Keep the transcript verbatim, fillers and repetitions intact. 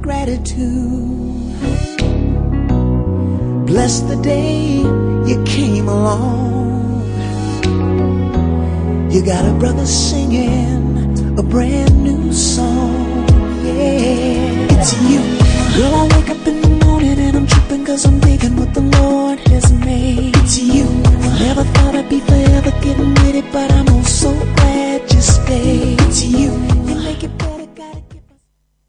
gratitude. Bless the day you came along. You got a brother singing a brand new song. Yeah, it's you. Girl, I wake up in the morning and I'm tripping cause I'm digging what the Lord has made. It's you. I never thought I'd be forever getting with it, but I'm